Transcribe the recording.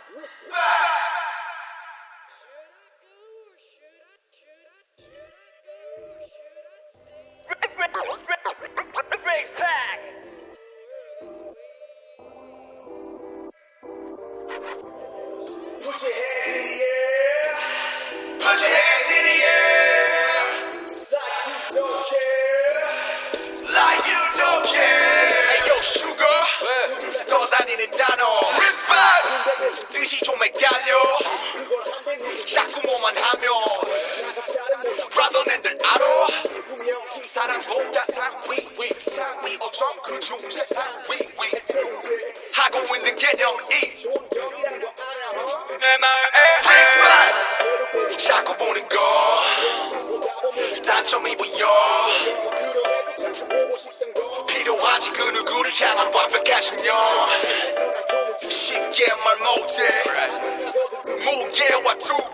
Put your hands in the air. Put your hands in the air. Like you don't care. Like you don't care. Hey yo, sugar. 떠다니는 단어. Respect. 뜻이 좀 헷갈려. 자꾸 뭐만 하면. 브라더맨들 알아. 사랑보다 상위 어쩜 그 중에 상위 하고 있는 개념이 내 마음에 프리스타일 자꾸 보는 거 단점이 보여 필요하지 그 누구를 향한 완벽한 신념 쉽게 말 못해 무게와 두